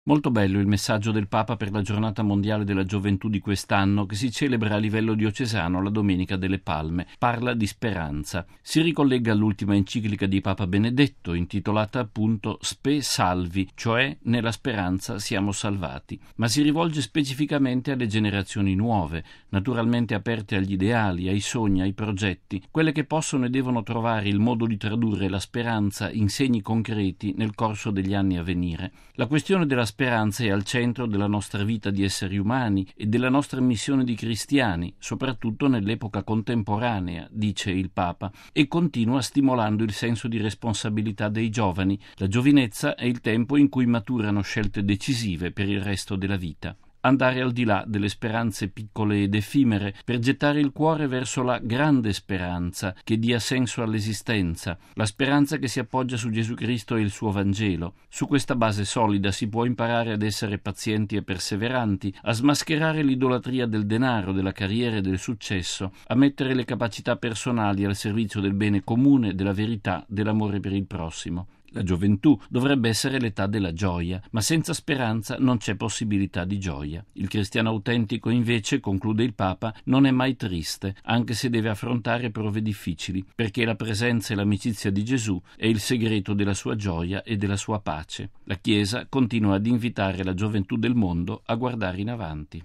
Molto bello il messaggio del Papa per la Giornata Mondiale della Gioventù di quest'anno, che si celebra a livello diocesano la Domenica delle Palme. Parla di speranza. Si ricollega all'ultima enciclica di Papa Benedetto, intitolata appunto Spe Salvi, cioè nella speranza siamo salvati, ma si rivolge specificamente alle generazioni nuove, naturalmente aperte agli ideali, ai sogni, ai progetti, quelle che possono e devono trovare il modo di tradurre la speranza in segni concreti nel corso degli anni a venire. La questione della speranza è al centro della nostra vita di esseri umani e della nostra missione di cristiani, soprattutto nell'epoca contemporanea, dice il Papa, e continua stimolando il senso di responsabilità dei giovani. La giovinezza è il tempo in cui maturano scelte decisive per il resto della vita. Andare al di là delle speranze piccole ed effimere per gettare il cuore verso la grande speranza che dia senso all'esistenza, la speranza che si appoggia su Gesù Cristo e il suo Vangelo. Su questa base solida si può imparare ad essere pazienti e perseveranti, a smascherare l'idolatria del denaro, della carriera e del successo, a mettere le capacità personali al servizio del bene comune, della verità, dell'amore per il prossimo. La gioventù dovrebbe essere l'età della gioia, ma senza speranza non c'è possibilità di gioia. Il cristiano autentico, invece, conclude il Papa, non è mai triste, anche se deve affrontare prove difficili, perché la presenza e l'amicizia di Gesù è il segreto della sua gioia e della sua pace. La Chiesa continua ad invitare la gioventù del mondo a guardare in avanti.